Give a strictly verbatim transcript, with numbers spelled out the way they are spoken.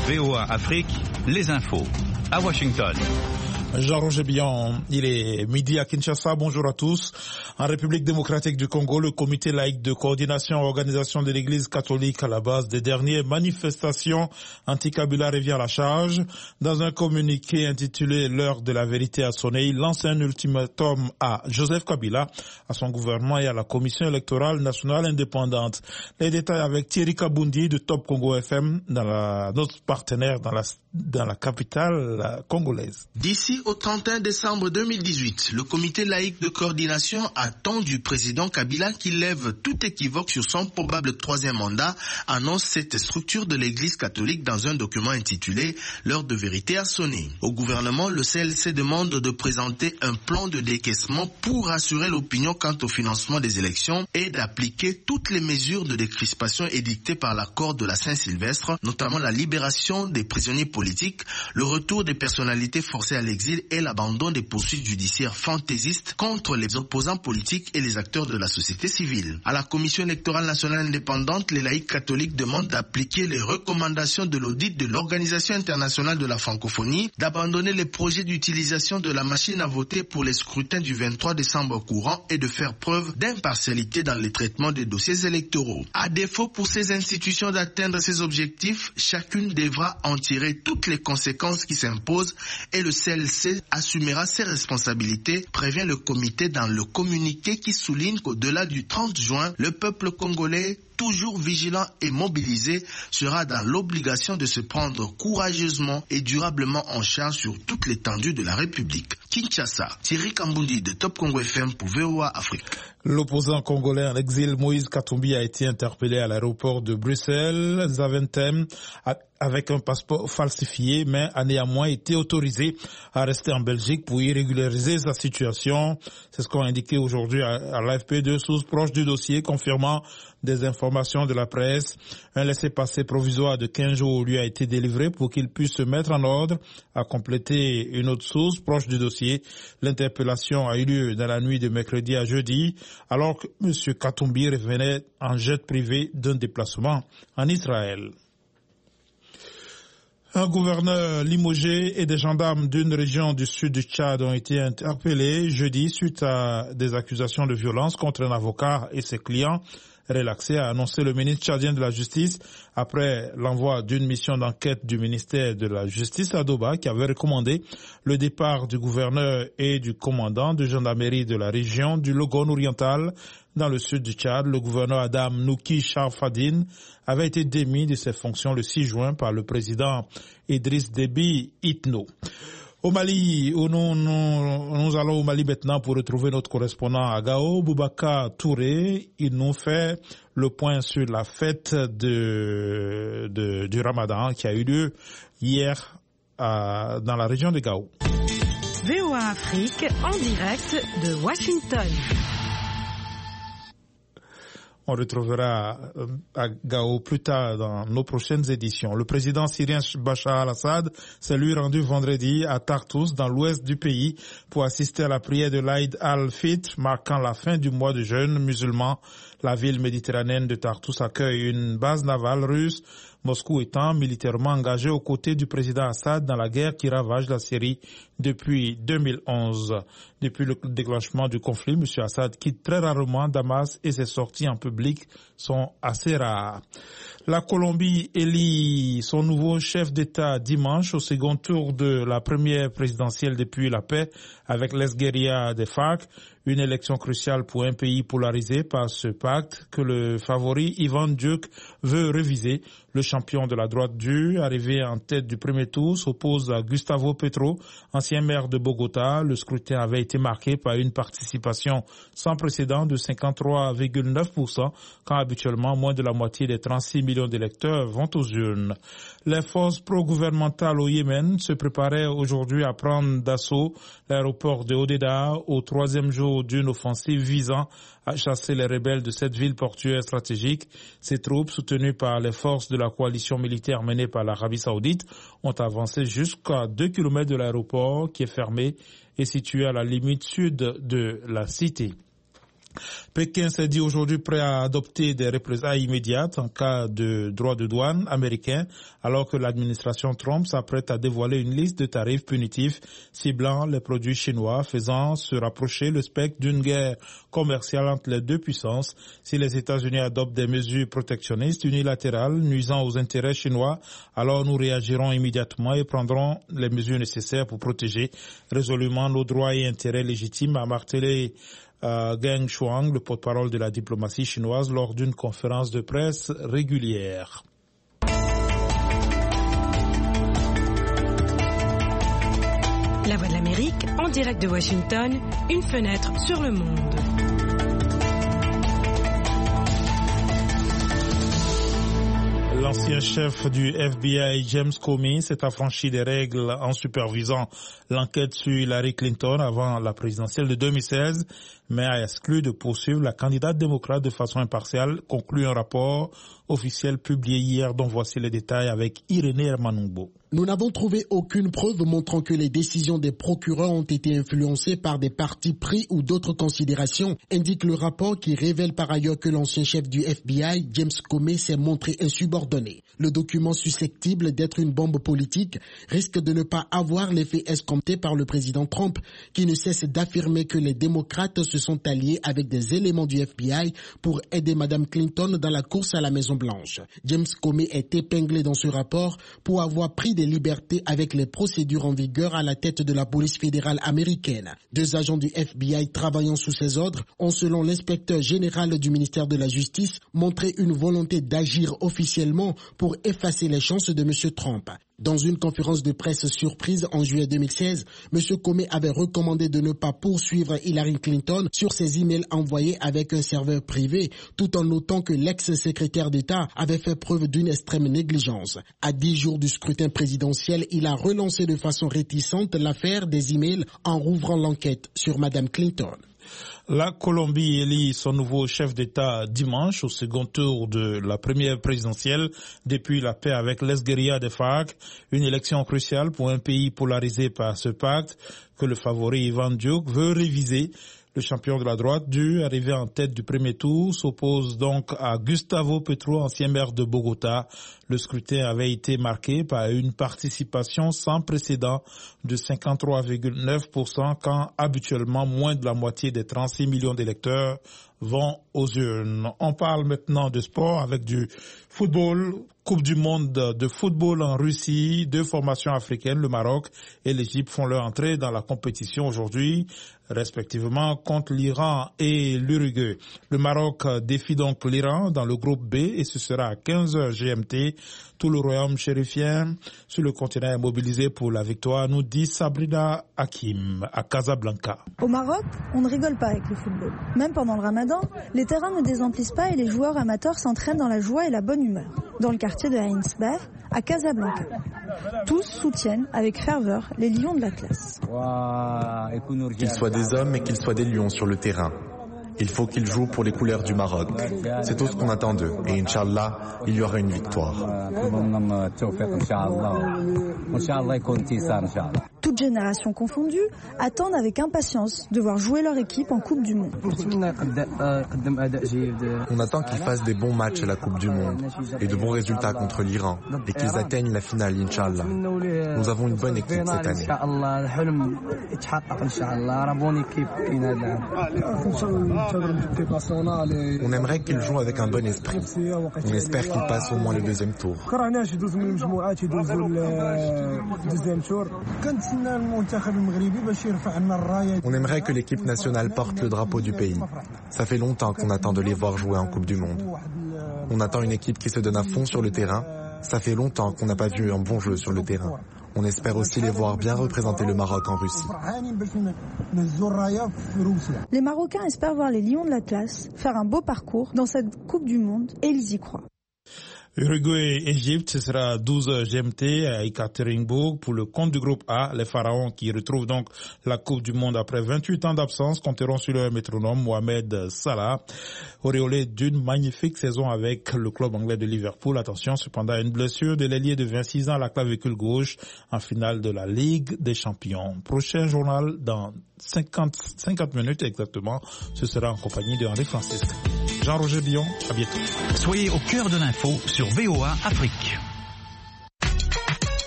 V O A Afrique, les infos. À Washington. Jean-Roger Billon, il est midi à Kinshasa. Bonjour à tous. En République démocratique du Congo, le comité laïque de coordination et organisation de l'Église catholique à la base des dernières manifestations anti-Kabila revient à la charge. Dans un communiqué intitulé « L'heure de la vérité a sonné », il lance un ultimatum à Joseph Kabila, à son gouvernement et à la Commission électorale nationale indépendante. Les détails avec Thierry Kabundi de Top Congo F M, dans la, notre partenaire dans la, dans la capitale congolaise. D'ici au trente et un décembre deux mille dix-huit, le comité laïque de coordination attend du président Kabila qu'il lève tout équivoque sur son probable troisième mandat, annonce cette structure de l'église catholique dans un document intitulé « L'heure de vérité a sonné ». Au gouvernement, le C L C demande de présenter un plan de décaissement pour rassurer l'opinion quant au financement des élections et d'appliquer toutes les mesures de décrispation édictées par l'accord de la Saint-Sylvestre, notamment la libération des prisonniers politiques, le retour des personnalités forcées à l'exil et l'abandon des poursuites judiciaires fantaisistes contre les opposants politiques et les acteurs de la société civile. À la Commission électorale nationale indépendante, les laïcs catholiques demandent d'appliquer les recommandations de l'audit de l'Organisation internationale de la francophonie, d'abandonner les projets d'utilisation de la machine à voter pour les scrutins du vingt-trois décembre courant et de faire preuve d'impartialité dans le traitement des dossiers électoraux. À défaut pour ces institutions d'atteindre ces objectifs, chacune devra en tirer toutes les conséquences qui s'imposent et le C L C assumera ses responsabilités, prévient le comité dans le communiqué qui souligne qu'au-delà du trente juin, le peuple congolais, toujours vigilant et mobilisé, sera dans l'obligation de se prendre courageusement et durablement en charge sur toute l'étendue de la République. Kinshasa, Thierry Kambundi de Top Congo F M pour V O A Afrique. L'opposant congolais en exil Moïse Katumbi a été interpellé à l'aéroport de Bruxelles, Zaventem, avec un passeport falsifié, mais a néanmoins été autorisé à rester en Belgique pour y régulariser sa situation. C'est ce qu'ont indiqué aujourd'hui à l'A F P deux sources proches du dossier, confirmant des informations de la presse. Un laissez-passer provisoire de quinze jours lui a été délivré pour qu'il puisse se mettre en ordre, a complété une autre source proche du dossier. L'interpellation a eu lieu dans la nuit de mercredi à jeudi, alors que M. Katumbi revenait en jet privé d'un déplacement en Israël. Un gouverneur limogé et des gendarmes d'une région du sud du Tchad ont été interpellés jeudi suite à des accusations de violence contre un avocat et ses clients. Relaxé, a annoncé le ministre tchadien de la Justice après l'envoi d'une mission d'enquête du ministère de la Justice à Doba qui avait recommandé le départ du gouverneur et du commandant de gendarmerie de la région du Logone oriental dans le sud du Tchad. Le gouverneur Adam Nouki Charfadine avait été démis de ses fonctions le six juin par le président Idriss Déby Itno. Au Mali, où nous, nous, nous allons au Mali maintenant pour retrouver notre correspondant à Gao, Boubacar Touré. Il nous fait le point sur la fête de, de, du Ramadan qui a eu lieu hier à, dans la région de Gao. V O A Afrique en direct de Washington. On retrouvera à Gao plus tard dans nos prochaines éditions. Le président syrien Bachar al-Assad s'est lui rendu vendredi à Tartous, dans l'ouest du pays, pour assister à la prière de l'Aïd al-Fitr, marquant la fin du mois de jeûne musulman. La ville méditerranéenne de Tartous accueille une base navale russe, Moscou étant militairement engagé aux côtés du président Assad dans la guerre qui ravage la Syrie depuis deux mille onze. Depuis le déclenchement du conflit, M. Assad quitte très rarement Damas et ses sorties en public sont assez rares. La Colombie élit son nouveau chef d'État dimanche au second tour de la première présidentielle depuis la paix avec l'ex-guérilla des FARC. Une élection cruciale pour un pays polarisé par ce pacte que le favori Ivan Duque veut réviser. Le champion de la droite dure, arrivé en tête du premier tour, s'oppose à Gustavo Petro, ancien maire de Bogota. Le scrutin avait été marqué par une participation sans précédent de cinquante-trois virgule neuf pour cent, quand habituellement moins de la moitié des trente-six millions d'électeurs vont aux urnes. Les forces pro-gouvernementales au Yémen se préparaient aujourd'hui à prendre d'assaut l'aéroport de Hodeidah au troisième jour d'une offensive visant à chasser les rebelles de cette ville portuaire stratégique. Ces troupes, soutenues par les forces de la coalition militaire menée par l'Arabie Saoudite, ont avancé jusqu'à deux kilomètres de l'aéroport qui est fermé et situé à la limite sud de la cité. Pékin s'est dit aujourd'hui prêt à adopter des représailles immédiates en cas de droit de douane américain, alors que l'administration Trump s'apprête à dévoiler une liste de tarifs punitifs ciblant les produits chinois, faisant se rapprocher le spectre d'une guerre commerciale entre les deux puissances. Si les États-Unis adoptent des mesures protectionnistes unilatérales nuisant aux intérêts chinois, alors nous réagirons immédiatement et prendrons les mesures nécessaires pour protéger résolument nos droits et intérêts légitimes, a martelé euh, Geng Shuang, le porte-parole de la diplomatie chinoise, lors d'une conférence de presse régulière. La Voix de l'Amérique, en direct de Washington, une fenêtre sur le monde. L'ancien chef du F B I, James Comey, s'est affranchi des règles en supervisant l'enquête sur Hillary Clinton avant la présidentielle de deux mille seize, mais a exclu de poursuivre la candidate démocrate de façon impartiale, conclut un rapport officiel publié hier dont voici les détails avec Irénée Hermanungbo. Nous n'avons trouvé aucune preuve montrant que les décisions des procureurs ont été influencées par des partis pris ou d'autres considérations, indique le rapport qui révèle par ailleurs que l'ancien chef du F B I, James Comey, s'est montré insubordonné. Le document susceptible d'être une bombe politique risque de ne pas avoir l'effet escompté par le président Trump, qui ne cesse d'affirmer que les démocrates se sont alliés avec des éléments du F B I pour aider Madame Clinton dans la course à la Maison-Blanche. James Comey est épinglé dans ce rapport pour avoir pris des libertés avec les procédures en vigueur à la tête de la police fédérale américaine. Deux agents du F B I travaillant sous ses ordres ont, selon l'inspecteur général du ministère de la Justice, montré une volonté d'agir officiellement pour effacer les chances de M. Trump. Dans une conférence de presse surprise en juillet deux mille seize, M. Comey avait recommandé de ne pas poursuivre Hillary Clinton sur ses emails envoyés avec un serveur privé, tout en notant que l'ex-secrétaire d'État avait fait preuve d'une extrême négligence. À dix jours du scrutin présidentiel, il a relancé de façon réticente l'affaire des emails en rouvrant l'enquête sur Mme Clinton. La Colombie élit son nouveau chef d'État dimanche au second tour de la première présidentielle depuis la paix avec l'ex-guérilla des FARC, une élection cruciale pour un pays polarisé par ce pacte que le favori Ivan Duque veut réviser. Le champion de la droite, dû arriver en tête du premier tour, s'oppose donc à Gustavo Petro, ancien maire de Bogota. Le scrutin avait été marqué par une participation sans précédent de cinquante-trois virgule neuf pour cent quand habituellement moins de la moitié des trente-six millions d'électeurs vont aux urnes. On parle maintenant de sport avec du football. Coupe du monde de football en Russie. Deux formations africaines, le Maroc et l'Égypte, font leur entrée dans la compétition aujourd'hui, respectivement contre l'Iran et l'Uruguay. Le Maroc défie donc l'Iran dans le groupe B et ce sera à quinze heures G M T. Tout le royaume chérifien sur le continent est mobilisé pour la victoire, nous dit Sabrina Hakim à Casablanca. Au Maroc, on ne rigole pas avec le football. Même pendant le ramadan, les terrains ne désemplissent pas et les joueurs amateurs s'entraînent dans la joie et la bonne humeur. Dans le quartier de Heinsberg, à Casablanca. Tous soutiennent avec ferveur les lions de l'Atlas. Qu'ils soient des hommes et qu'ils soient des lions sur le terrain. Il faut qu'ils jouent pour les couleurs du Maroc. C'est tout ce qu'on attend d'eux. Et Inch'Allah, il y aura une victoire. Toutes générations confondues attendent avec impatience de voir jouer leur équipe en Coupe du Monde. On attend qu'ils fassent des bons matchs à la Coupe du Monde et de bons résultats contre l'Iran et qu'ils atteignent la finale, Inch'Allah. Nous avons une bonne équipe cette année. On aimerait qu'ils jouent avec un bon esprit. On espère qu'ils passent au moins le deuxième tour. On aimerait que l'équipe nationale porte le drapeau du pays. Ça fait longtemps qu'on attend de les voir jouer en Coupe du Monde. On attend une équipe qui se donne à fond sur le terrain. Ça fait longtemps qu'on n'a pas vu un bon jeu sur le terrain. On espère aussi les voir bien représenter le Maroc en Russie. Les Marocains espèrent voir les lions de l'Atlas faire un beau parcours dans cette Coupe du Monde et ils y croient. Uruguay-Égypte, ce sera douze heures G M T à Ekaterinbourg pour le compte du groupe A. Les Pharaons qui retrouvent donc la Coupe du Monde après vingt-huit ans d'absence compteront sur leur métronome Mohamed Salah, auréolé d'une magnifique saison avec le club anglais de Liverpool. Attention cependant à une blessure de l'ailier de vingt-six ans à la clavicule gauche en finale de la Ligue des Champions. Prochain journal dans cinquante, cinquante minutes exactement. Ce sera en compagnie de Henri Francisque. Jean-Roger Billon, à bientôt. Soyez au cœur de l'info sur V O A Afrique.